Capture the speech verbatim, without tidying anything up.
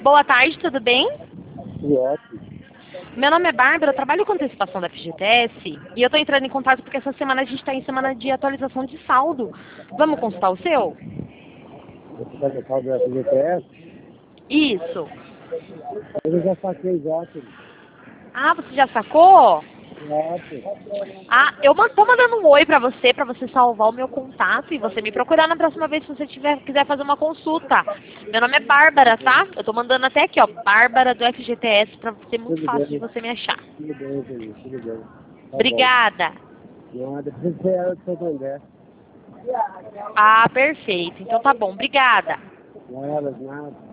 Boa tarde, tudo bem? Que ótimo. Meu nome é Bárbara, eu trabalho com antecipação da F G T S e eu estou entrando em contato porque essa semana a gente está em semana de atualização de saldo. Vamos consultar o seu? Você vai tocar do F G T S? Isso. Eu já saquei já, filho. Ah, você já sacou? Já, filho. Ah, eu man- tô mandando um oi pra você, pra você salvar o meu contato e você me procurar na próxima vez se você tiver, quiser fazer uma consulta. Meu nome é Bárbara, tá? Eu tô mandando até aqui, ó, Bárbara do F G T S pra ser muito Tudo fácil de bem. você me achar. Tudo bem, filho. Tudo bem. Tá bom. Obrigada. Nada. Você é o seu André. Ah, perfeito. Então tá bom. Obrigada. Nada, nada.